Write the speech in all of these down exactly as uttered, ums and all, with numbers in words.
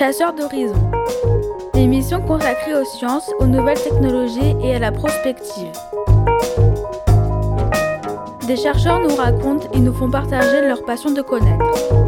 Chasseurs d'horizons, l'émission consacrée aux sciences, aux nouvelles technologies et à la prospective. Des chercheurs nous racontent et nous font partager leur passion de connaître.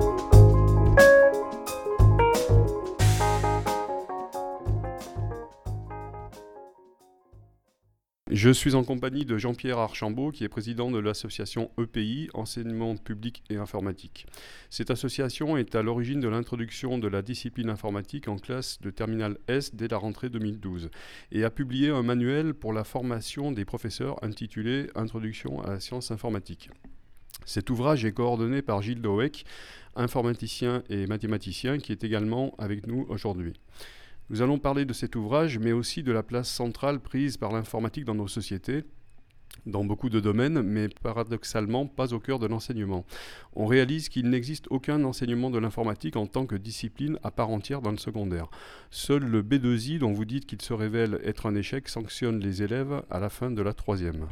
Je suis en compagnie de Jean-Pierre Archambault, qui est président de l'association E P I, Enseignement public et informatique. Cette association est à l'origine de l'introduction de la discipline informatique en classe de terminale S dès la rentrée deux mille douze et a publié un manuel pour la formation des professeurs intitulé « Introduction à la science informatique ». Cet ouvrage est coordonné par Gilles Doweck, informaticien et mathématicien, qui est également avec nous aujourd'hui. Nous allons parler de cet ouvrage, mais aussi de la place centrale prise par l'informatique dans nos sociétés, dans beaucoup de domaines, mais paradoxalement pas au cœur de l'enseignement. On réalise qu'il n'existe aucun enseignement de l'informatique en tant que discipline à part entière dans le secondaire. Seul le B deux I, dont vous dites qu'il se révèle être un échec, sanctionne les élèves à la fin de la troisième.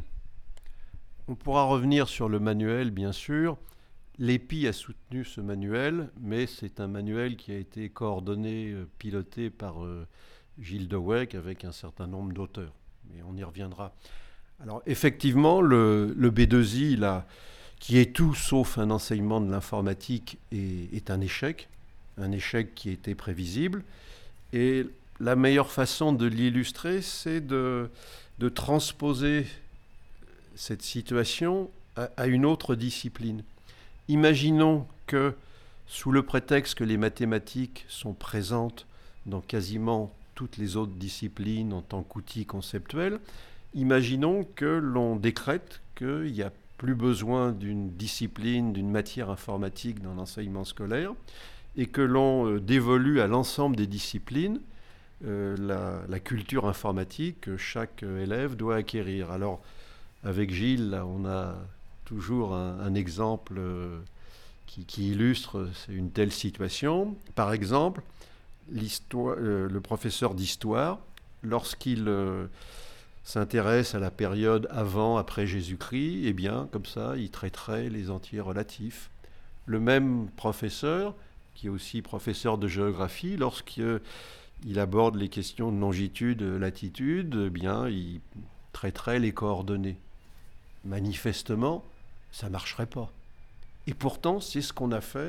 On pourra revenir sur le manuel, bien sûr. L'E P I a soutenu ce manuel, mais c'est un manuel qui a été coordonné, euh, piloté par euh, Gilles Doweck avec un certain nombre d'auteurs. Mais on y reviendra. Alors effectivement, le, le B deux I, là, qui est tout sauf un enseignement de l'informatique, est, est un échec. Un échec qui était prévisible. Et la meilleure façon de l'illustrer, c'est de, de transposer cette situation à, à une autre discipline. Imaginons que, sous le prétexte que les mathématiques sont présentes dans quasiment toutes les autres disciplines en tant qu'outil conceptuel, imaginons que l'on décrète qu'il n'y a plus besoin d'une discipline, d'une matière informatique dans l'enseignement scolaire et que l'on dévolue à l'ensemble des disciplines euh, la, la culture informatique que chaque élève doit acquérir. Alors, avec Gilles, là, on a toujours un, un exemple euh, qui, qui illustre une telle situation. Par exemple, l'histoire, euh, le professeur d'histoire, lorsqu'il euh, s'intéresse à la période avant, après Jésus-Christ, eh bien, comme ça, il traiterait les entiers relatifs. Le même professeur, qui est aussi professeur de géographie, lorsqu'il aborde les questions de longitude, latitude, eh bien, il traiterait les coordonnées. Manifestement, ça ne marcherait pas. Et pourtant, c'est ce qu'on a fait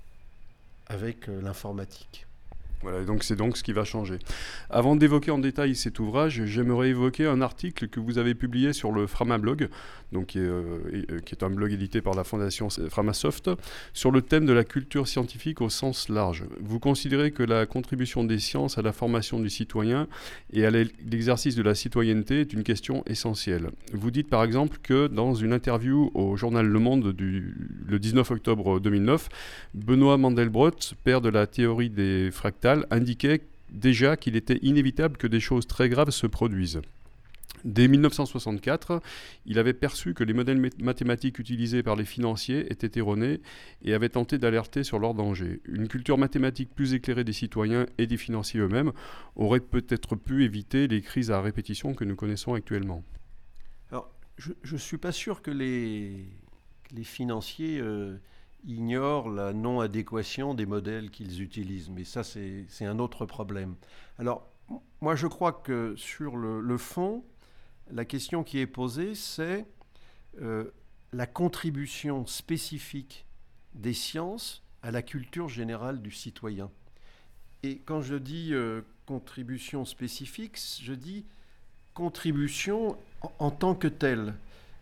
avec euh, l'informatique. Voilà, donc c'est donc ce qui va changer. Avant d'évoquer en détail cet ouvrage, j'aimerais évoquer un article que vous avez publié sur le Framablog, donc qui est, euh, qui est un blog édité par la fondation Framasoft, sur le thème de la culture scientifique au sens large. Vous considérez que la contribution des sciences à la formation du citoyen et à l'exercice de la citoyenneté est une question essentielle. Vous dites par exemple que dans une interview au journal Le Monde du, le dix-neuf octobre deux mille neuf, Benoît Mandelbrot, père de la théorie des fractales, indiquait déjà qu'il était inévitable que des choses très graves se produisent. Dès mille neuf cent soixante-quatre, il avait perçu que les modèles mathématiques utilisés par les financiers étaient erronés et avait tenté d'alerter sur leurs dangers. Une culture mathématique plus éclairée des citoyens et des financiers eux-mêmes aurait peut-être pu éviter les crises à répétition que nous connaissons actuellement. Alors, je ne suis pas sûr que les, que les financiers euh, ignorent la non-adéquation des modèles qu'ils utilisent, mais ça, c'est, c'est un autre problème. Alors, moi, je crois que sur le, le fond, la question qui est posée, c'est euh, la contribution spécifique des sciences à la culture générale du citoyen. Et quand je dis euh, contribution spécifique, je dis contribution en, en tant que telle.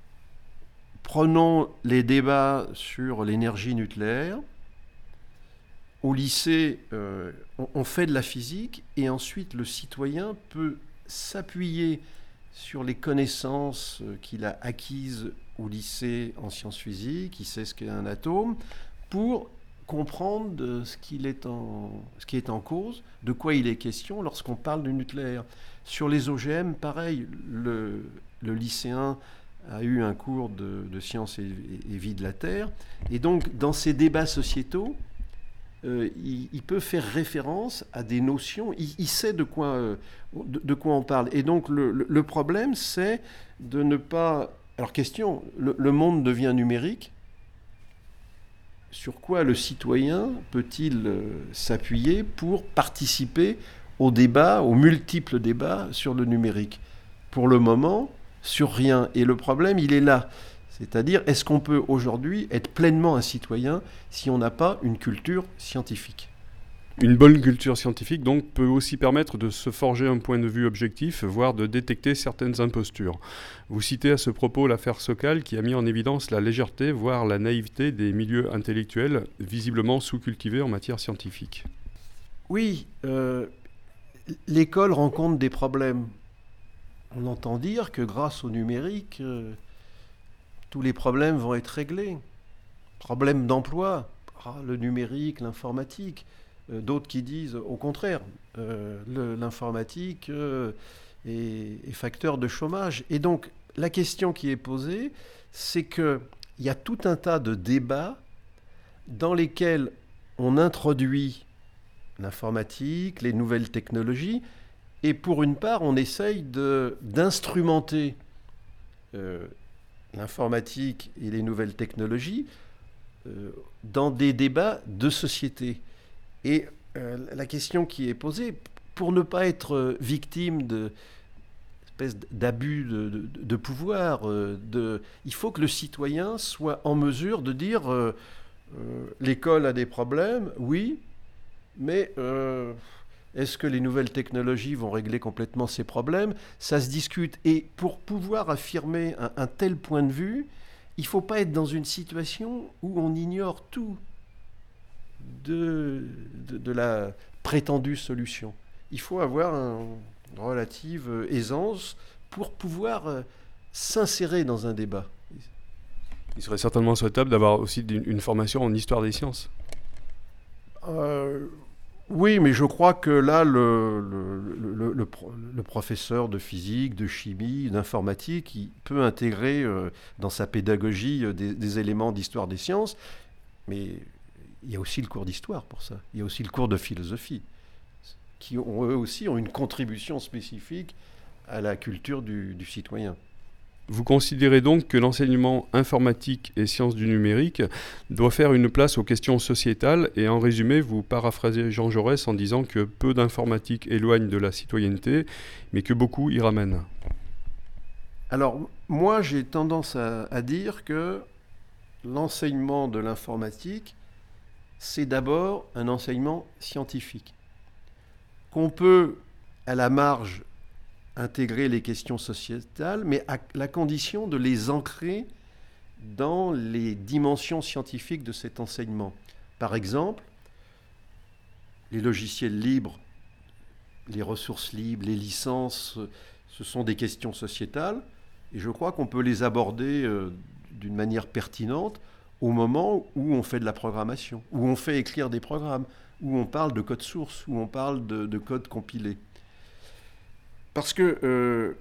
Prenons les débats sur l'énergie nucléaire. Au lycée, euh, on, on fait de la physique et ensuite le citoyen peut s'appuyer sur les connaissances qu'il a acquises au lycée en sciences physiques, il sait ce qu'est un atome, pour comprendre ce, qu'il est en, ce qui est en cause, de quoi il est question lorsqu'on parle du nucléaire. Sur les O G M, pareil, le, le lycéen a eu un cours de, de sciences et, et vie de la Terre, et donc dans ces débats sociétaux, Euh, il, il peut faire référence à des notions, il, il sait de quoi, euh, de, de quoi on parle. Et donc le, le, le problème, c'est de ne pas... Alors question, le, le monde devient numérique, sur quoi le citoyen peut-il euh, s'appuyer pour participer au débat, aux multiples débats sur le numérique? Pour le moment, sur rien. Et le problème, il est là. C'est-à-dire, est-ce qu'on peut aujourd'hui être pleinement un citoyen si on n'a pas une culture scientifique ? Une bonne culture scientifique donc peut aussi permettre de se forger un point de vue objectif, voire de détecter certaines impostures. Vous citez à ce propos l'affaire Sokal qui a mis en évidence la légèreté, voire la naïveté des milieux intellectuels visiblement sous-cultivés en matière scientifique. Oui, euh, l'école rencontre des problèmes. On entend dire que grâce au numérique, euh, tous les problèmes vont être réglés. Problème d'emploi, ah, le numérique, l'informatique. Euh, d'autres qui disent au contraire, euh, le, l'informatique euh, est, est facteur de chômage. Et donc, la question qui est posée, c'est qu'il y a tout un tas de débats dans lesquels on introduit l'informatique, les nouvelles technologies, et pour une part, on essaye de, d'instrumenter euh, l'informatique et les nouvelles technologies euh, dans des débats de société. Et euh, la question qui est posée, pour ne pas être victime de espèce d'abus de, de, de pouvoir, euh, de, il faut que le citoyen soit en mesure de dire euh, euh, l'école a des problèmes, oui, mais euh, est-ce que les nouvelles technologies vont régler complètement ces problèmes ? Ça se discute. Et pour pouvoir affirmer un, un tel point de vue, il ne faut pas être dans une situation où on ignore tout de, de, de la prétendue solution. Il faut avoir un, une relative aisance pour pouvoir euh, s'insérer dans un débat. Il serait certainement souhaitable d'avoir aussi une, une formation en histoire des sciences. Euh, oui, mais je crois que là, le, le, le, le, le professeur de physique, de chimie, d'informatique, il peut intégrer euh, dans sa pédagogie euh, des, des éléments d'histoire des sciences, mais il y a aussi le cours d'histoire pour ça. Il y a aussi le cours de philosophie, qui ont, eux aussi ont une contribution spécifique à la culture du, du citoyen. Vous considérez donc que l'enseignement informatique et sciences du numérique doit faire une place aux questions sociétales et en résumé, vous paraphrasez Jean Jaurès en disant que peu d'informatique éloigne de la citoyenneté, mais que beaucoup y ramène. Alors, moi, j'ai tendance à, à dire que l'enseignement de l'informatique, c'est d'abord un enseignement scientifique. Qu'on peut, à la marge, intégrer les questions sociétales, mais à la condition de les ancrer dans les dimensions scientifiques de cet enseignement. Par exemple, les logiciels libres, les ressources libres, les licences, ce sont des questions sociétales, et je crois qu'on peut les aborder euh, d'une manière pertinente au moment où on fait de la programmation, où on fait écrire des programmes, où on parle de code source, où on parle de, de code compilé. Parce que, euh,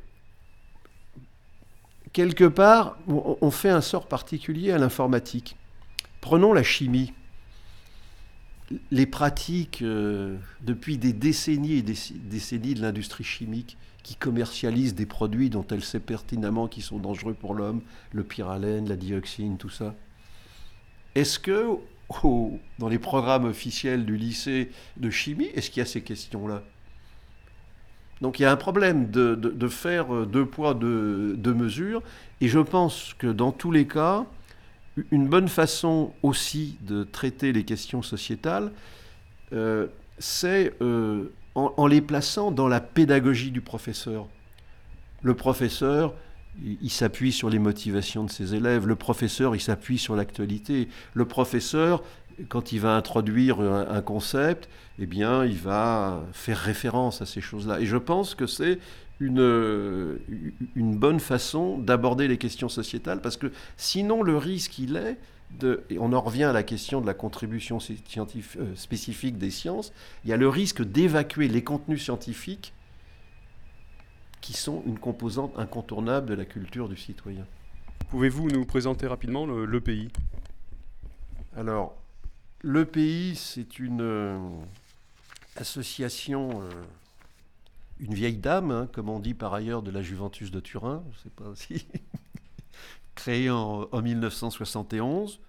quelque part, on, on fait un sort particulier à l'informatique. Prenons la chimie. Les pratiques, euh, depuis des décennies et des décennies de l'industrie chimique, qui commercialise des produits dont elle sait pertinemment qu'ils sont dangereux pour l'homme, le pyralène, la dioxine, tout ça. Est-ce que, au, dans les programmes officiels du lycée de chimie, est-ce qu'il y a ces questions-là ? Donc il y a un problème de, de, de faire deux poids, deux, deux mesures. Et je pense que dans tous les cas, une bonne façon aussi de traiter les questions sociétales, euh, c'est euh, en, en les plaçant dans la pédagogie du professeur. Le professeur, il, il s'appuie sur les motivations de ses élèves. Le professeur, il s'appuie sur l'actualité. Le professeur, quand il va introduire un, un concept, eh bien, il va faire référence à ces choses-là. Et je pense que c'est une, une bonne façon d'aborder les questions sociétales, parce que sinon, le risque, il est, de, et on en revient à la question de la contribution scientifique, euh, spécifique des sciences, il y a le risque d'évacuer les contenus scientifiques qui sont une composante incontournable de la culture du citoyen. Pouvez-vous nous présenter rapidement le, l'E P I ? Alors, l'E P I, c'est une euh, association, euh, une vieille dame, hein, comme on dit par ailleurs de la Juventus de Turin, je ne sais pas si, créée en, en mille neuf cent soixante et onze,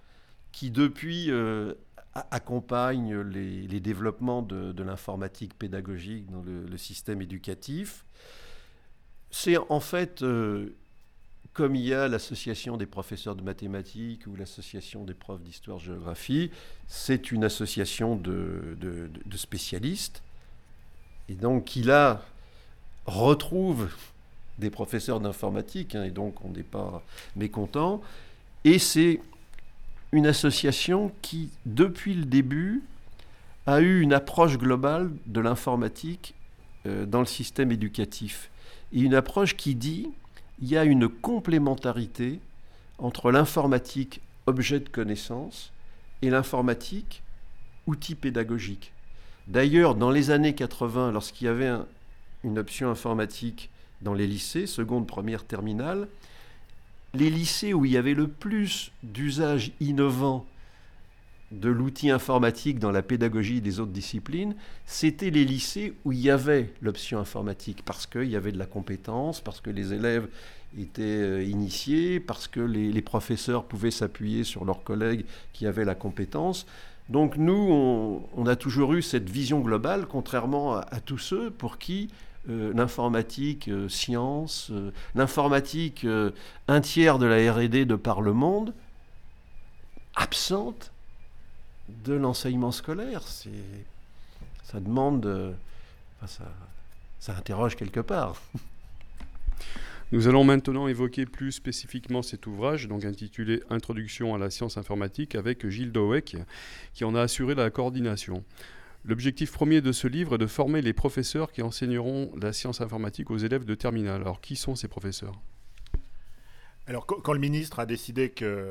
qui depuis euh, accompagne les, les développements de, de l'informatique pédagogique dans le, le système éducatif. C'est en fait, euh, comme il y a l'association des professeurs de mathématiques ou l'association des profs d'histoire-géographie, c'est une association de, de, de spécialistes. Et donc, qui là retrouve des professeurs d'informatique, hein, et donc on n'est pas mécontent. Et c'est une association qui, depuis le début, a eu une approche globale de l'informatique euh, dans le système éducatif. Et une approche qui dit qu'il y a une complémentarité entre l'informatique objet de connaissance et l'informatique outil pédagogique. D'ailleurs, dans les années quatre-vingts, lorsqu'il y avait un, une option informatique dans les lycées, seconde, première, terminale, les lycées où il y avait le plus d'usage innovant de l'outil informatique dans la pédagogie des autres disciplines, c'était les lycées où il y avait l'option informatique, parce qu'il y avait de la compétence, parce que les élèves étaient initiés, parce que les, les professeurs pouvaient s'appuyer sur leurs collègues qui avaient la compétence. Donc nous, on, on a toujours eu cette vision globale, contrairement à, à tous ceux pour qui Euh, l'informatique, euh, science, euh, l'informatique, euh, un tiers de la R et D de par le monde, absente de l'enseignement scolaire. C'est, ça demande, euh, enfin, ça, ça interroge quelque part. Nous allons maintenant évoquer plus spécifiquement cet ouvrage, donc intitulé « Introduction à la science informatique » avec Gilles Doweck, qui en a assuré la coordination. L'objectif premier de ce livre est de former les professeurs qui enseigneront la science informatique aux élèves de terminale. Alors, qui sont ces professeurs ? Alors, quand le ministre a décidé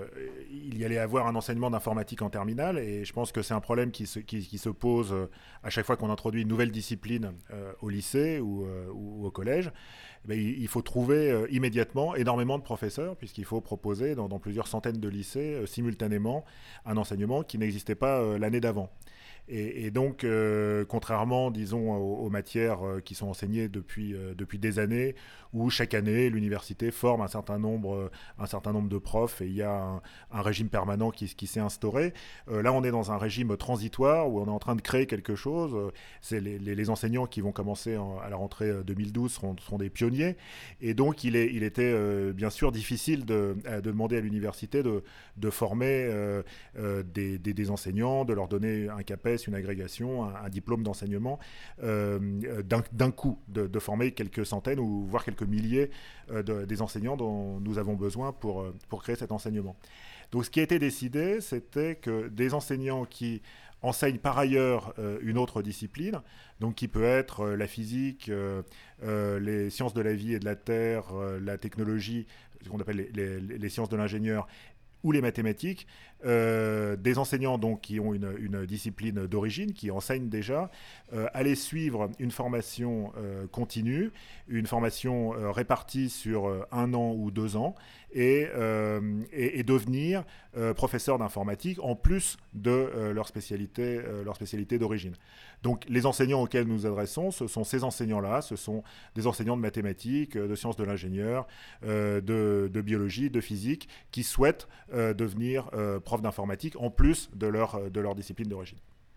qu'il y allait avoir un enseignement d'informatique en terminale, et je pense que c'est un problème qui se, qui, qui se pose à chaque fois qu'on introduit une nouvelle discipline euh, au lycée ou, euh, ou au collège, eh bien, il faut trouver euh, immédiatement énormément de professeurs, puisqu'il faut proposer dans, dans plusieurs centaines de lycées euh, simultanément un enseignement qui n'existait pas euh, l'année d'avant. Et, et donc, euh, contrairement, disons, aux, aux matières euh, qui sont enseignées depuis, euh, depuis des années, où chaque année, l'université forme un certain nombre, euh, un certain nombre de profs et il y a un, un régime permanent qui, qui s'est instauré. Euh, là, on est dans un régime transitoire où on est en train de créer quelque chose. Euh, c'est les, les, les enseignants qui vont commencer en, à la rentrée deux mille douze seront, seront des pionniers. Et donc, il, est, il était euh, bien sûr difficile de, de demander à l'université de, de former euh, euh, des, des, des enseignants, de leur donner un CAPES, une agrégation, un, un diplôme d'enseignement, euh, d'un, d'un coup, de, de former quelques centaines ou voire quelques milliers euh, de, des enseignants dont nous avons besoin pour, pour créer cet enseignement. Donc ce qui a été décidé, c'était que des enseignants qui enseignent par ailleurs euh, une autre discipline, donc qui peut être euh, la physique, euh, euh, les sciences de la vie et de la terre, euh, la technologie, ce qu'on appelle les, les, les sciences de l'ingénieur, ou les mathématiques, euh, des enseignants donc, qui ont une, une discipline d'origine, qui enseignent déjà, euh, aller suivre une formation euh, continue, une formation euh, répartie sur euh, un an ou deux ans, et, euh, et, et devenir euh, professeur d'informatique en plus de euh, leur spécialité, euh, leur spécialité d'origine. Donc les enseignants auxquels nous nous adressons, ce sont ces enseignants-là, ce sont des enseignants de mathématiques, de sciences de l'ingénieur, euh, de, de biologie, de physique, qui souhaitent euh, devenir euh, profs d'informatique en plus de leur, de leur discipline d'origine.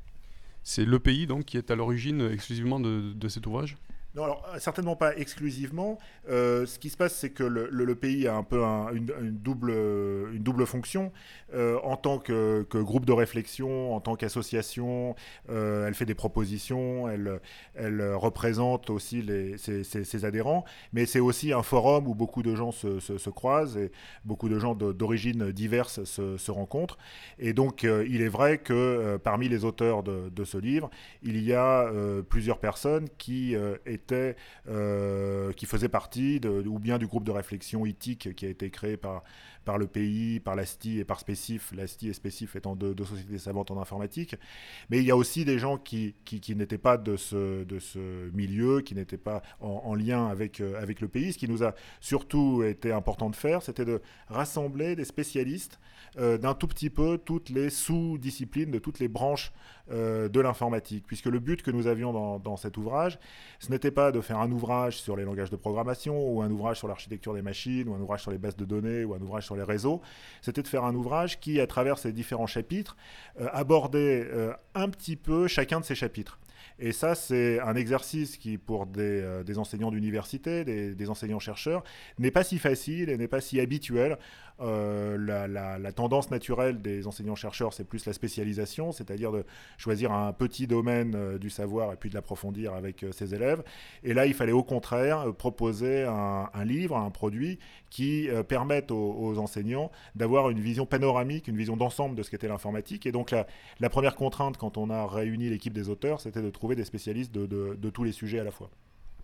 C'est l'E P I donc qui est à l'origine exclusivement de, de cet ouvrage ? Non, alors certainement pas exclusivement. Euh, ce qui se passe, c'est que le, le, le pays a un peu un, une, une, double, une double fonction. Euh, en tant que, que groupe de réflexion, en tant qu'association, euh, elle fait des propositions, elle, elle représente aussi les, ses, ses, ses adhérents, mais c'est aussi un forum où beaucoup de gens se, se, se croisent et beaucoup de gens de, d'origines diverses se, se rencontrent. Et donc, euh, il est vrai que euh, parmi les auteurs de, de ce livre, il y a euh, plusieurs personnes qui euh, étaient, euh, qui faisaient partie de, ou bien du groupe de réflexion I T I C qui a été créé par, par le P I, par l'A S T I et par Spécif, l'A S T I et Spécif étant deux, deux sociétés savantes en informatique. Mais il y a aussi des gens qui, qui, qui n'étaient pas de ce, de ce milieu, qui n'étaient pas en, en lien avec, euh, avec le P I. Ce qui nous a surtout été important de faire, c'était de rassembler des spécialistes euh, d'un tout petit peu toutes les sous-disciplines, de toutes les branches euh, de l'informatique. Puisque le but que nous avions dans, dans cet ouvrage, ce n'était pas de faire un ouvrage sur les langages de programmation, ou un ouvrage sur l'architecture des machines, ou un ouvrage sur les bases de données, ou un ouvrage sur sur les réseaux, c'était de faire un ouvrage qui, à travers ces différents chapitres, euh, abordait euh, un petit peu chacun de ces chapitres. Et ça, c'est un exercice qui, pour des, euh, des enseignants d'université, des, des enseignants-chercheurs, n'est pas si facile et n'est pas si habituel. Euh, la, la, la tendance naturelle des enseignants-chercheurs, c'est plus la spécialisation, c'est-à-dire de choisir un petit domaine euh, du savoir et puis de l'approfondir avec euh, ses élèves. Et là, il fallait au contraire euh, proposer un, un livre, un produit qui euh, permette aux, aux enseignants d'avoir une vision panoramique, une vision d'ensemble de ce qu'était l'informatique. Et donc, la, la première contrainte, quand on a réuni l'équipe des auteurs, c'était de trouver des spécialistes de, de, de tous les sujets à la fois.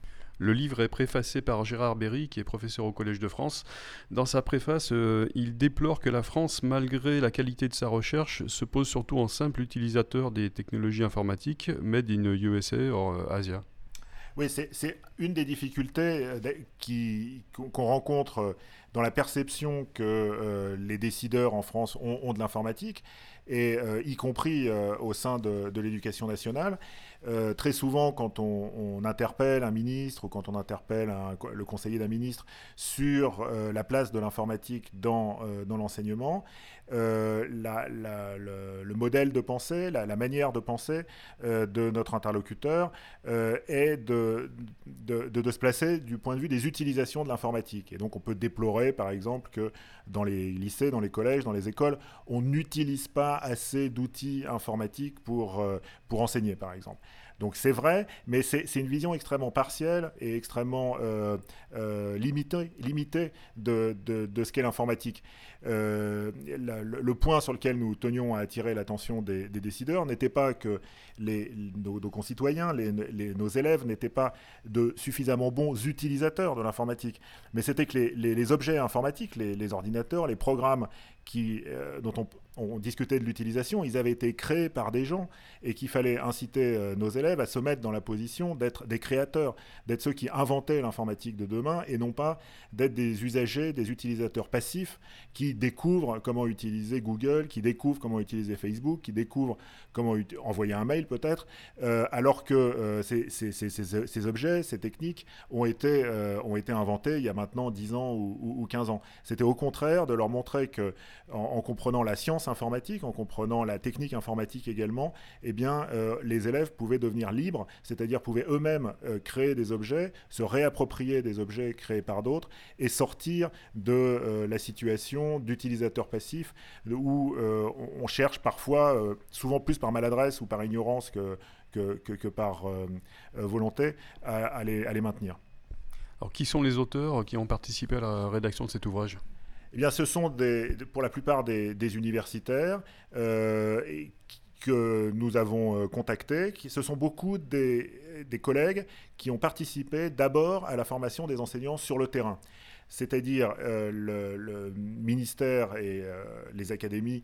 Le livre est préfacé par Gérard Berry, qui est professeur au Collège de France. Dans sa préface, euh, il déplore que la France, malgré la qualité de sa recherche, se pose surtout en simple utilisateur des technologies informatiques, made in U S A or Asia. Oui, c'est, c'est une des difficultés euh, qui, qu'on rencontre euh, dans la perception que euh, les décideurs en France ont, ont de l'informatique, et euh, y compris euh, au sein de, de l'éducation nationale. Euh, très souvent, quand on, on interpelle un ministre ou quand on interpelle un, le conseiller d'un ministre sur euh, la place de l'informatique dans, euh, dans l'enseignement, euh, la, la, le, le modèle de pensée, la, la manière de penser euh, de notre interlocuteur euh, est de, de, de, de se placer du point de vue des utilisations de l'informatique. Et donc on peut déplorer, par exemple, que dans les lycées, dans les collèges, dans les écoles, on n'utilise pas assez d'outils informatiques pour, euh, pour enseigner, par exemple. Donc c'est vrai, mais c'est, c'est une vision extrêmement partielle et extrêmement euh, euh, limitée, limitée de, de, de ce qu'est l'informatique. Euh, la, le, le point sur lequel nous tenions à attirer l'attention des, des décideurs n'était pas que les, nos, nos concitoyens, les, les, nos élèves n'étaient pas de suffisamment bons utilisateurs de l'informatique, mais c'était que les, les, les objets informatiques, les, les ordinateurs, les programmes qui, euh, dont on, on discutait de l'utilisation, ils avaient été créés par des gens et qu'il fallait inciter euh, nos élèves à se mettre dans la position d'être des créateurs, d'être ceux qui inventaient l'informatique de demain et non pas d'être des usagers, des utilisateurs passifs qui découvrent comment utiliser Google, qui découvrent comment utiliser Facebook, qui découvrent comment ut- envoyer un mail peut-être, euh, alors que euh, ces, ces, ces, ces, ces objets, ces techniques ont été, euh, ont été inventés il y a maintenant dix ans ou, ou, ou quinze ans. C'était au contraire de leur montrer que En, en comprenant la science informatique, en comprenant la technique informatique également, eh bien, euh, les élèves pouvaient devenir libres, c'est-à-dire pouvaient eux-mêmes euh, créer des objets, se réapproprier des objets créés par d'autres et sortir de euh, la situation d'utilisateur passif où euh, on, on cherche parfois, euh, souvent plus par maladresse ou par ignorance que, que, que, que par euh, volonté, à, à, les, à les maintenir. Alors, qui sont les auteurs qui ont participé à la rédaction de cet ouvrage ? Eh bien, ce sont des, pour la plupart des, des universitaires euh, et que nous avons euh, contactés. Qui, ce sont beaucoup des, des collègues qui ont participé d'abord à la formation des enseignants sur le terrain. C'est-à-dire euh, le, le ministère et euh, les académies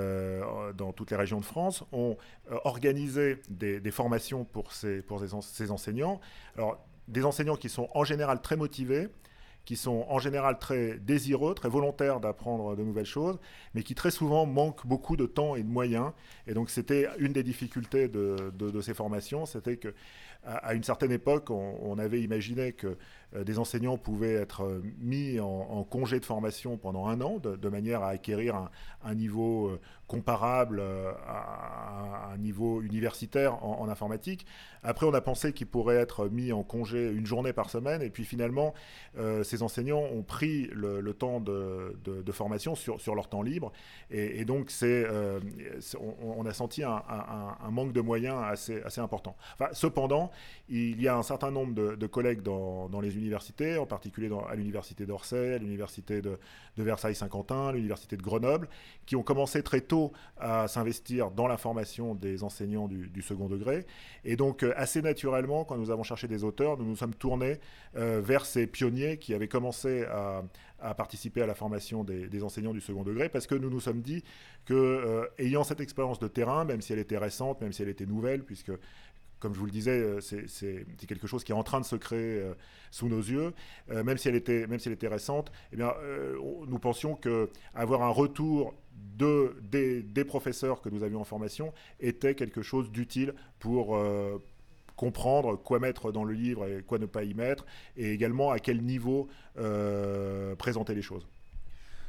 euh, dans toutes les régions de France ont euh, organisé des, des formations pour ces, pour ces, ces enseignants. Alors, des enseignants qui sont en général très motivés, qui sont en général très désireux, très volontaires d'apprendre de nouvelles choses, mais qui très souvent manquent beaucoup de temps et de moyens. Et donc c'était une des difficultés de, de, de ces formations, c'était qu'à à une certaine époque, on, on avait imaginé que euh, des enseignants pouvaient être mis en, en congé de formation pendant un an, de, de manière à acquérir un, un niveau euh, comparable euh, à, à un niveau universitaire en, en informatique. Après, on a pensé qu'ils pourraient être mis en congé une journée par semaine, et puis finalement, euh, ces enseignants ont pris le, le temps de, de, de formation sur, sur leur temps libre, et, et donc c'est, euh, c'est, on, on a senti un, un, un manque de moyens assez, assez important. Enfin, cependant, il y a un certain nombre de, de collègues dans, dans les universités, en particulier dans, à l'université d'Orsay, à l'université de, de Versailles-Saint-Quentin, à l'université de Grenoble, qui ont commencé très tôt à s'investir dans la formation des enseignants du, du second degré. Et donc, assez naturellement, quand nous avons cherché des auteurs, nous nous sommes tournés euh, vers ces pionniers qui avaient commencé à, à participer à la formation des, des enseignants du second degré, parce que nous nous sommes dit que, euh, ayant cette expérience de terrain, même si elle était récente, même si elle était nouvelle, puisque comme je vous le disais, c'est, c'est, c'est quelque chose qui est en train de se créer euh, sous nos yeux. Euh, même si elle était, même si elle était récente, eh bien, euh, nous pensions qu'avoir un retour de, des, des professeurs que nous avions en formation était quelque chose d'utile pour euh, comprendre quoi mettre dans le livre et quoi ne pas y mettre, et également à quel niveau euh, présenter les choses.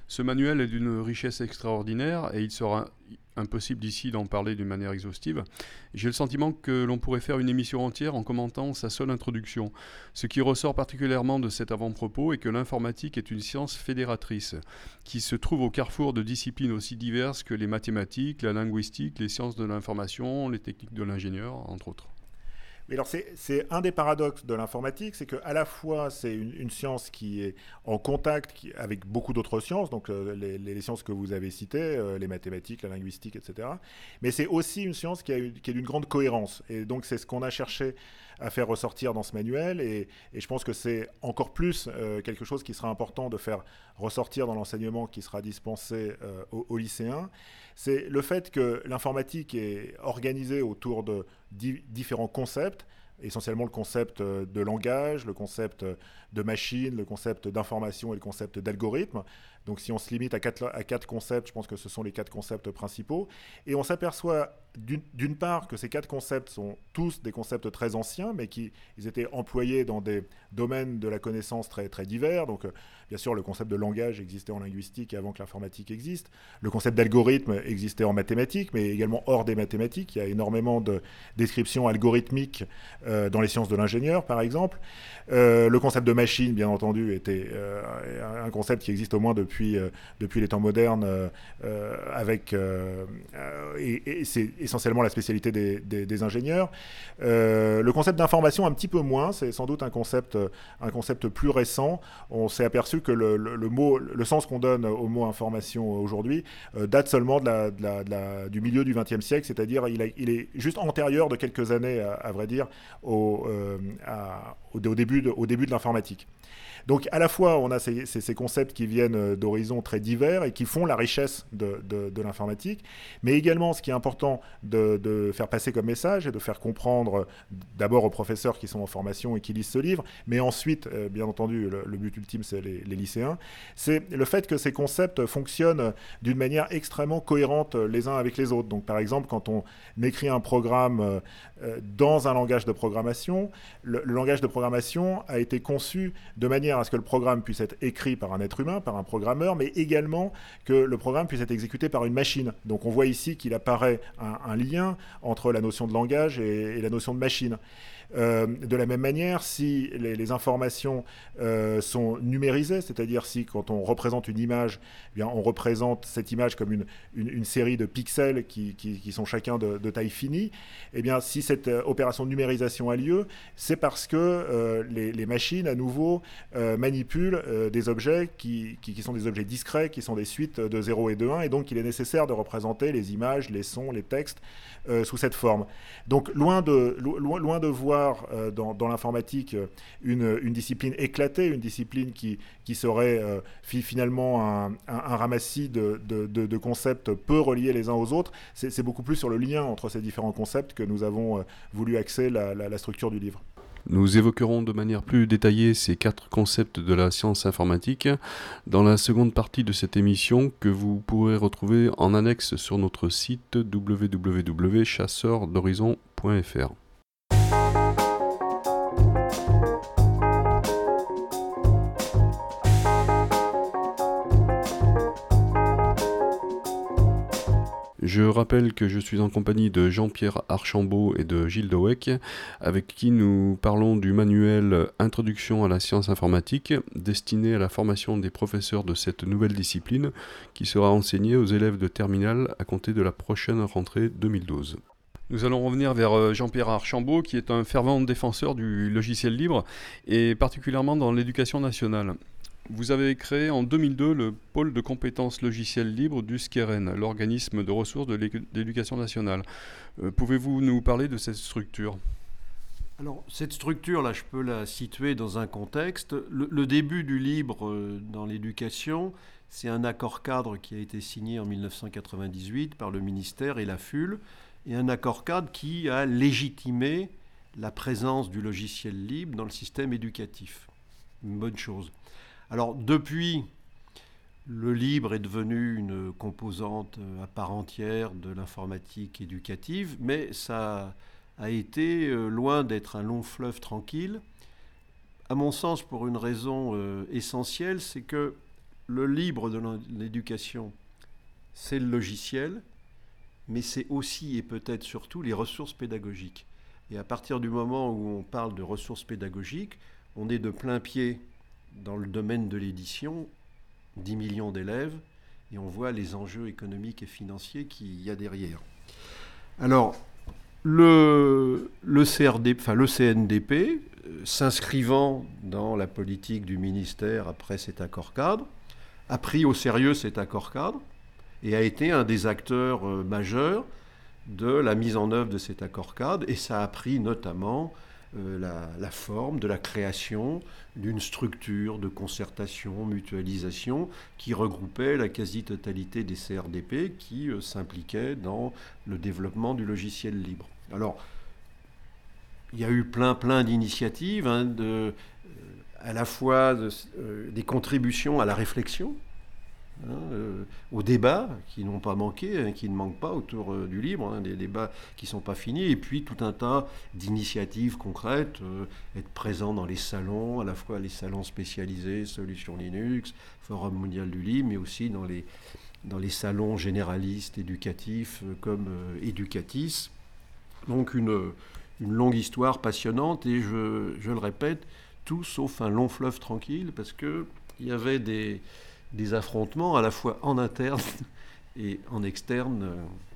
Ce manuel est d'une richesse extraordinaire et il sera impossible d'ici d'en parler d'une manière exhaustive. J'ai le sentiment que l'on pourrait faire une émission entière en commentant sa seule introduction. Ce qui ressort particulièrement de cet avant-propos est que l'informatique est une science fédératrice, qui se trouve au carrefour de disciplines aussi diverses que les mathématiques, la linguistique, les sciences de l'information, les techniques de l'ingénieur, entre autres. Mais alors c'est, c'est un des paradoxes de l'informatique, c'est qu'à la fois c'est une, une science qui est en contact qui, avec beaucoup d'autres sciences, donc euh, les, les sciences que vous avez citées, euh, les mathématiques, la linguistique, et cetera. Mais c'est aussi une science qui, a une, qui est d'une grande cohérence. Et donc c'est ce qu'on a cherché à faire ressortir dans ce manuel. Et, et je pense que c'est encore plus euh, quelque chose qui sera important de faire ressortir dans l'enseignement qui sera dispensé euh, aux, aux lycéens. C'est le fait que l'informatique est organisée autour de di- différents concepts, essentiellement le concept de langage, le concept de machine, le concept d'information et le concept d'algorithme. Donc si on se limite à quatre, à quatre concepts, je pense que ce sont les quatre concepts principaux. Et on s'aperçoit d'une, d'une part que ces quatre concepts sont tous des concepts très anciens, mais qui ils étaient employés dans des domaines de la connaissance très, très divers. Donc euh, bien sûr, le concept de langage existait en linguistique avant que l'informatique existe. Le concept d'algorithme existait en mathématiques, mais également hors des mathématiques. Il y a énormément de descriptions algorithmiques euh, dans les sciences de l'ingénieur, par exemple. Euh, le concept de machine, bien entendu, était euh, un concept qui existe au moins depuis, euh, depuis les temps modernes, euh, avec, euh, et, et c'est essentiellement la spécialité des, des, des ingénieurs. Euh, le concept d'information, un petit peu moins, c'est sans doute un concept, un concept plus récent. On s'est aperçu que le, le, le, mot, le sens qu'on donne au mot information aujourd'hui euh, date seulement de la, de la, de la, du milieu du vingtième siècle, c'est-à-dire il, a, il est juste antérieur de quelques années, à, à vrai dire, au, euh, à, au, au début de, au début de l'informatique. Donc à la fois, on a ces, ces, ces concepts qui viennent d'horizons très divers et qui font la richesse de, de, de l'informatique, mais également ce qui est important de, de faire passer comme message et de faire comprendre d'abord aux professeurs qui sont en formation et qui lisent ce livre, mais ensuite, euh, bien entendu, le, le but ultime, c'est les, les lycéens, c'est le fait que ces concepts fonctionnent d'une manière extrêmement cohérente les uns avec les autres. Donc par exemple, quand on écrit un programme euh, dans un langage de programmation, le, le langage de programmation a été conçu de manière à ce que le programme puisse être écrit par un être humain, par un programmeur, mais également que le programme puisse être exécuté par une machine. Donc on voit ici qu'il apparaît un, un lien entre la notion de langage et, et la notion de machine. Euh, de la même manière, si les, les informations euh, sont numérisées, c'est-à-dire si quand on représente une image, eh bien, on représente cette image comme une, une, une série de pixels qui, qui, qui sont chacun de, de taille finie, eh bien, si cette euh, opération de numérisation a lieu, c'est parce que euh, les, les machines, à nouveau, euh, manipulent euh, des objets qui, qui, qui sont des objets discrets, qui sont des suites de zéro et de un, et donc il est nécessaire de représenter les images, les sons, les textes euh, sous cette forme. Donc loin de, lo, loin de voir Dans, dans l'informatique une, une discipline éclatée, une discipline qui, qui serait euh, finalement un, un, un ramassis de, de, de, de concepts peu reliés les uns aux autres. C'est, c'est beaucoup plus sur le lien entre ces différents concepts que nous avons euh, voulu axer la, la, la structure du livre. Nous évoquerons de manière plus détaillée ces quatre concepts de la science informatique dans la seconde partie de cette émission que vous pourrez retrouver en annexe sur notre site w w w point chasseurs d'horizons point f r. Je rappelle que je suis en compagnie de Jean-Pierre Archambault et de Gilles Doweck, avec qui nous parlons du manuel Introduction à la science informatique, destiné à la formation des professeurs de cette nouvelle discipline, qui sera enseigné aux élèves de terminale à compter de la prochaine rentrée deux mille douze. Nous allons revenir vers Jean-Pierre Archambault, qui est un fervent défenseur du logiciel libre, et particulièrement dans l'éducation nationale. Vous avez créé en deux mille deux le pôle de compétences logicielles libres du S C E R N, l'organisme de ressources de l'éducation nationale. Euh, pouvez-vous nous parler de cette structure ? Alors, cette structure-là, je peux la situer dans un contexte. Le, le début du libre dans l'éducation, c'est un accord cadre qui a été signé en dix-neuf cent quatre-vingt-dix-huit par le ministère et la F U L, et un accord cadre qui a légitimé la présence du logiciel libre dans le système éducatif. Une bonne chose. Alors, depuis, le libre est devenu une composante à part entière de l'informatique éducative, mais ça a été loin d'être un long fleuve tranquille. À mon sens, pour une raison euh, essentielle, c'est que le libre de l'éducation, c'est le logiciel, mais c'est aussi et peut-être surtout les ressources pédagogiques. Et à partir du moment où on parle de ressources pédagogiques, on est de plein pied dans le domaine de l'édition, dix millions d'élèves, et on voit les enjeux économiques et financiers qu'il y a derrière. Alors, le, le, C R D, enfin, le C N D P, euh, s'inscrivant dans la politique du ministère après cet accord cadre, a pris au sérieux cet accord cadre et a été un des acteurs euh, majeurs de la mise en œuvre de cet accord cadre, et ça a pris notamment euh, la, la forme de la création d'une structure de concertation, mutualisation, qui regroupait la quasi-totalité des C R D P qui euh, s'impliquaient dans le développement du logiciel libre. Alors, il y a eu plein, plein d'initiatives, hein, de, euh, à la fois de, euh, des contributions à la réflexion, Hein, euh, aux débats qui n'ont pas manqué, hein, qui ne manquent pas autour euh, du libre, hein, des débats qui ne sont pas finis, et puis tout un tas d'initiatives concrètes, euh, être présent dans les salons, à la fois les salons spécialisés, Solutions Linux, Forum mondial du libre, mais aussi dans les, dans les salons généralistes, éducatifs, euh, comme euh, Educatis. Donc une, une longue histoire passionnante, et je, je le répète, tout sauf un long fleuve tranquille, parce qu'il y avait des... des affrontements à la fois en interne et en externe.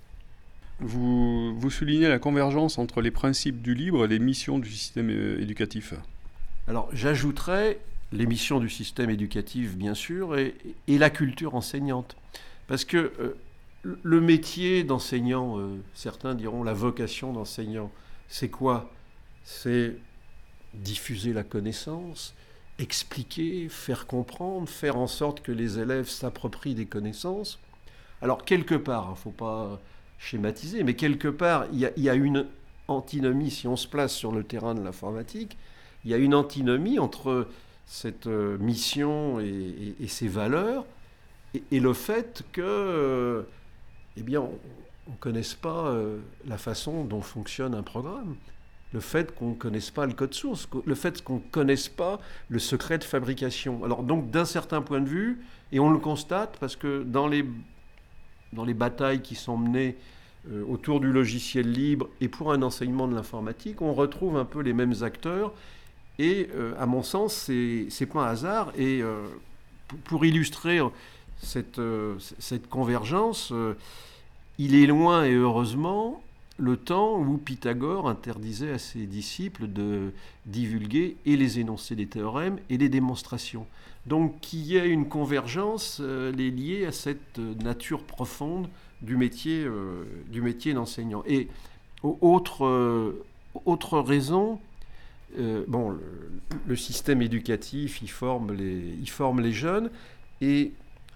Vous, vous soulignez la convergence entre les principes du libre et les missions du système éducatif. Alors j'ajouterais les missions du système éducatif, bien sûr, et, et la culture enseignante. Parce que euh, le métier d'enseignant, euh, certains diront la vocation d'enseignant, c'est quoi ? C'est diffuser la connaissance, expliquer, faire comprendre, faire en sorte que les élèves s'approprient des connaissances. Alors, quelque part, il ne faut pas schématiser, mais quelque part, il y, y a une antinomie, si on se place sur le terrain de l'informatique, il y a une antinomie entre cette euh, mission et, et, et ses valeurs, et, et le fait que, euh, eh bien, on ne connaisse pas euh, la façon dont fonctionne un programme. Le fait qu'on ne connaisse pas le code source, le fait qu'on ne connaisse pas le secret de fabrication. Alors donc, d'un certain point de vue, et on le constate parce que dans les, dans les batailles qui sont menées euh, autour du logiciel libre et pour un enseignement de l'informatique, on retrouve un peu les mêmes acteurs. Et euh, à mon sens, c'est, c'est pas un hasard. Et euh, pour, pour illustrer cette, euh, cette convergence, euh, il est loin, et heureusement, le temps où Pythagore interdisait à ses disciples de divulguer et les énoncés des théorèmes et les démonstrations. Donc qu'il y ait une convergence, euh, elle est liée à cette nature profonde du métier, euh, du métier d'enseignant. Et autre, euh, autre raison, euh, bon, le, le système éducatif, il forme les, il forme les jeunes, et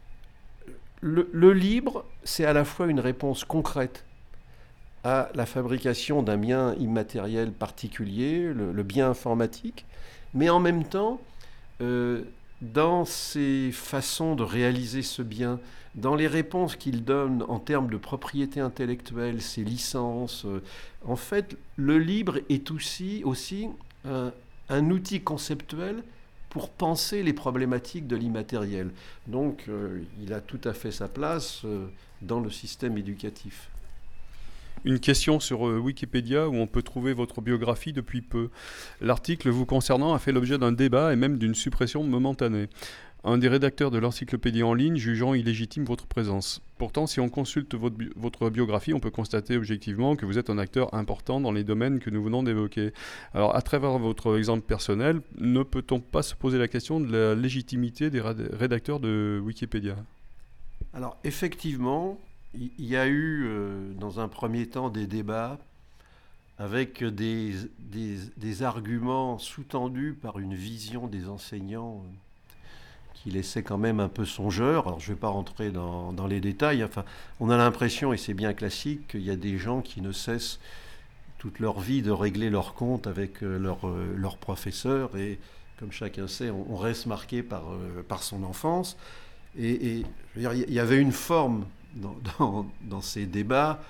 le, le libre, c'est à la fois une réponse concrète à la fabrication d'un bien immatériel particulier, le, le bien informatique, mais en même temps, euh, dans ses façons de réaliser ce bien, dans les réponses qu'il donne en termes de propriété intellectuelle, ses licences, euh, en fait, le libre est aussi, aussi un, un outil conceptuel pour penser les problématiques de l'immatériel. Donc, euh, il a tout à fait sa place euh, dans le système éducatif. Une question sur Wikipédia où on peut trouver votre biographie depuis peu. L'article vous concernant a fait l'objet d'un débat et même d'une suppression momentanée. Un des rédacteurs de l'encyclopédie en ligne jugeant illégitime votre présence. Pourtant, si on consulte votre, bi- votre biographie, on peut constater objectivement que vous êtes un acteur important dans les domaines que nous venons d'évoquer. Alors, à travers votre exemple personnel, ne peut-on pas se poser la question de la légitimité des rad- rédacteurs de Wikipédia ? Alors, effectivement, il y a eu, euh, dans un premier temps, des débats avec des, des, des arguments sous-tendus par une vision des enseignants euh, qui laissait quand même un peu songeur. Alors, je ne vais pas rentrer dans, dans les détails. Enfin, on a l'impression, et c'est bien classique, qu'il y a des gens qui ne cessent toute leur vie de régler leurs comptes avec euh, leur, euh, leur professeur. Et comme chacun sait, on, on reste marqué par, euh, par son enfance. Et, et je veux dire, il y avait une forme Dans, dans, dans ces débats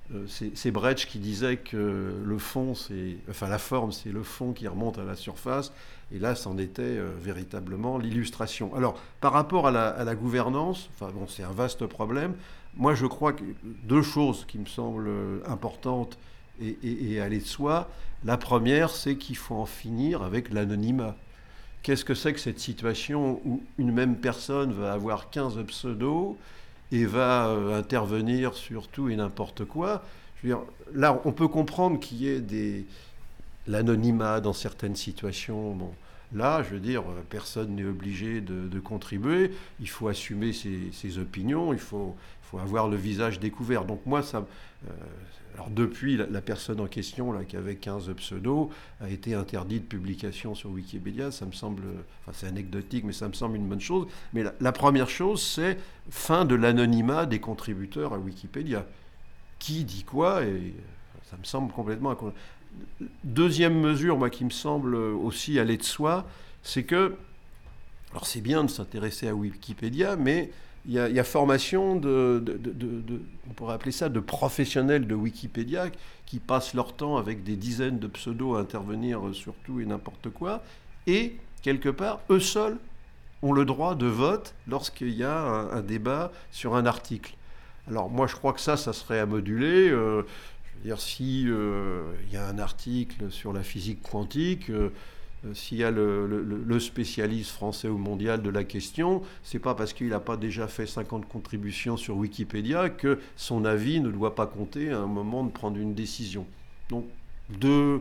Euh, c'est, c'est Brecht qui disait que le fond, c'est, enfin la forme, c'est le fond qui remonte à la surface. Et là, c'en était euh, véritablement l'illustration. Alors, par rapport à la, à la gouvernance, enfin bon, c'est un vaste problème. Moi, je crois que deux choses qui me semblent importantes et, et, et aller de soi. La première, c'est qu'il faut en finir avec l'anonymat. Qu'est-ce que c'est que cette situation où une même personne va avoir quinze pseudos et va euh, intervenir sur tout et n'importe quoi? Je veux dire, là, on peut comprendre qu'il y ait des, l'anonymat dans certaines situations. Bon, là, je veux dire, personne n'est obligé de, de contribuer. Il faut assumer ses, ses opinions. Il faut, il faut avoir le visage découvert. Donc moi, ça... Euh, alors depuis, la, la personne en question, là, qui avait quinze pseudos, a été interdite de publication sur Wikipédia. Ça me semble... Enfin, c'est anecdotique, mais ça me semble une bonne chose. Mais la, la première chose, c'est fin de l'anonymat des contributeurs à Wikipédia. Qui dit quoi? Et ça me semble complètement... Incon... Deuxième mesure, moi, qui me semble aussi aller de soi, c'est que... Alors, c'est bien de s'intéresser à Wikipédia, mais... Il y, a, il y a formation de, de, de, de, de, on pourrait appeler ça, de professionnels de Wikipédia qui passent leur temps avec des dizaines de pseudos à intervenir sur tout et n'importe quoi. Et, quelque part, eux seuls ont le droit de vote lorsqu'il y a un, un débat sur un article. Alors, moi, je crois que ça, ça serait à moduler. Euh, je veux dire, si euh, il y a un article sur la physique quantique... Euh, S'il y a le, le, le spécialiste français ou mondial de la question, c'est pas parce qu'il n'a pas déjà fait cinquante contributions sur Wikipédia que son avis ne doit pas compter à un moment de prendre une décision. Donc, deux,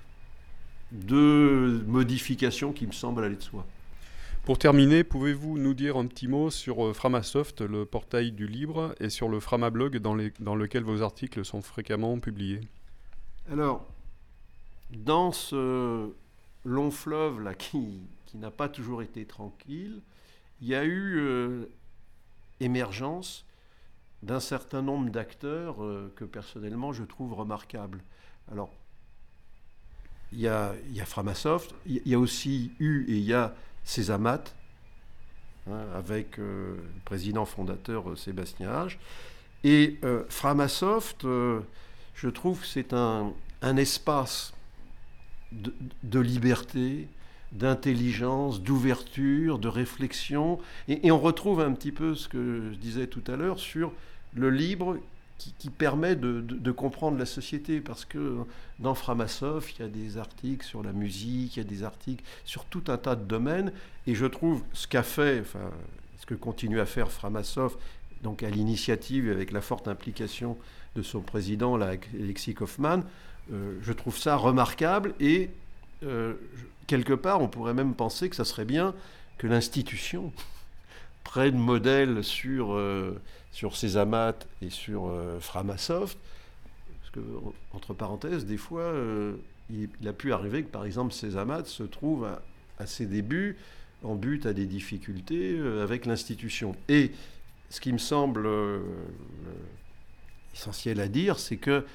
deux modifications qui me semblent aller de soi. Pour terminer, pouvez-vous nous dire un petit mot sur Framasoft, le portail du libre, et sur le Framablog dans, les, dans lequel vos articles sont fréquemment publiés? Alors, dans ce... long fleuve là, qui, qui n'a pas toujours été tranquille, il y a eu euh, émergence d'un certain nombre d'acteurs euh, que personnellement je trouve remarquables. Alors, il y a, il y a Framasoft, il y a aussi eu et il y a Césamat, hein, avec euh, le président fondateur euh, Sébastien Hache. Et euh, Framasoft, euh, je trouve que c'est un, un espace De, de liberté, d'intelligence, d'ouverture, de réflexion. Et, et on retrouve un petit peu ce que je disais tout à l'heure sur le libre qui, qui permet de, de, de comprendre la société. Parce que dans Framasoft, il y a des articles sur la musique, il y a des articles sur tout un tas de domaines. Et je trouve ce qu'a fait, enfin, ce que continue à faire Framasoft, donc à l'initiative avec la forte implication de son président, là, Alexis Kaufmann, Euh, je trouve ça remarquable et euh, je, quelque part on pourrait même penser que ça serait bien que l'institution prenne modèle sur, euh, sur Césamat et sur euh, Framasoft, parce que, entre parenthèses, des fois euh, il, il a pu arriver que par exemple Césamat se trouve à, à ses débuts en but à des difficultés euh, avec l'institution. Et ce qui me semble euh, essentiel à dire, c'est que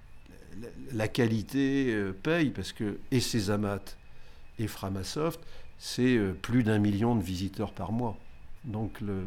la qualité paye, parce que et Césamat et Framasoft, c'est plus d'un million de visiteurs par mois. Donc le,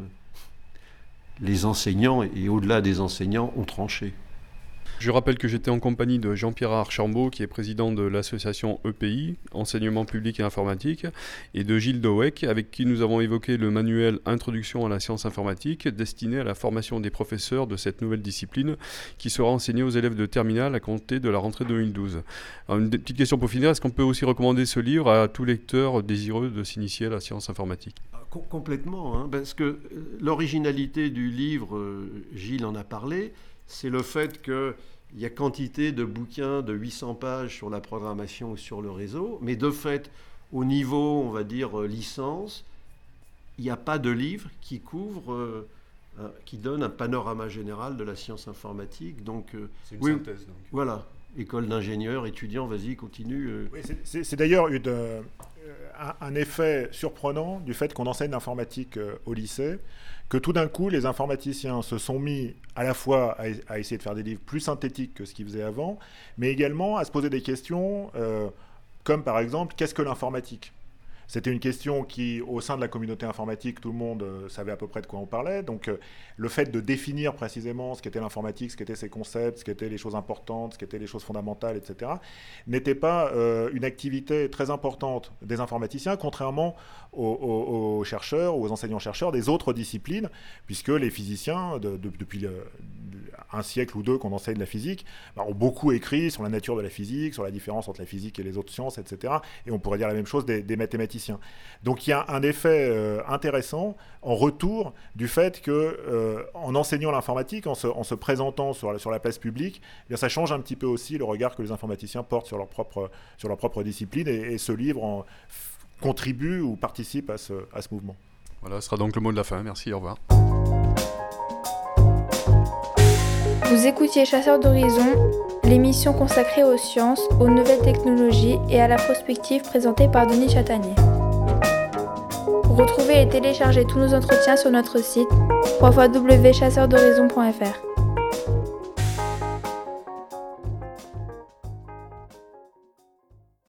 les enseignants, et au-delà des enseignants, ont tranché. Je rappelle que j'étais en compagnie de Jean-Pierre Archambault, qui est président de l'association E P I, Enseignement public et informatique, et de Gilles Doweck, avec qui nous avons évoqué le manuel Introduction à la science informatique, destiné à la formation des professeurs de cette nouvelle discipline, qui sera enseignée aux élèves de terminale à compter de la rentrée deux mille douze. Alors, une petite question pour finir, est-ce qu'on peut aussi recommander ce livre à tout lecteur désireux de s'initier à la science informatique? Com- Complètement, hein, parce que l'originalité du livre, euh, Gilles en a parlé, c'est le fait qu'il y a quantité de bouquins de huit cents pages sur la programmation ou sur le réseau, mais de fait, au niveau, on va dire, licence, il n'y a pas de livre qui couvre, euh, euh, qui donne un panorama général de la science informatique. Donc, euh, c'est une oui, synthèse. Donc. Voilà, école d'ingénieurs, étudiants, vas-y, continue. Euh. Oui, c'est, c'est, c'est d'ailleurs une, euh, un, un effet surprenant du fait qu'on enseigne l'informatique euh, au lycée, que tout d'un coup, les informaticiens se sont mis à la fois à, à essayer de faire des livres plus synthétiques que ce qu'ils faisaient avant, mais également à se poser des questions euh, comme par exemple, qu'est-ce que l'informatique ? C'était une question qui, au sein de la communauté informatique, tout le monde euh, savait à peu près de quoi on parlait. Donc, euh, le fait de définir précisément ce qu'était l'informatique, ce qu'étaient ses concepts, ce qu'étaient les choses importantes, ce qu'étaient les choses fondamentales, et cetera, n'était pas euh, une activité très importante des informaticiens, contrairement aux, aux, aux chercheurs, aux enseignants-chercheurs des autres disciplines, puisque les physiciens, de, de, depuis le, un siècle ou deux qu'on enseigne la physique, bah, ont beaucoup écrit sur la nature de la physique, sur la différence entre la physique et les autres sciences, et cetera. Et on pourrait dire la même chose des, des mathématiciens. Donc il y a un effet euh, intéressant en retour du fait que, euh, en enseignant l'informatique, en se, en se présentant sur la, sur la place publique, eh bien, ça change un petit peu aussi le regard que les informaticiens portent sur leur propre, sur leur propre discipline, et, et ce livre en, f, contribue ou participe à ce, à ce mouvement. Voilà, ce sera donc le mot de la fin. Merci, au revoir. Vous écoutiez Chasseurs d'Horizons, l'émission consacrée aux sciences, aux nouvelles technologies et à la prospective présentée par Denis Chatanier. Retrouvez et téléchargez tous nos entretiens sur notre site w w w point chasseurs d'horizons point f r.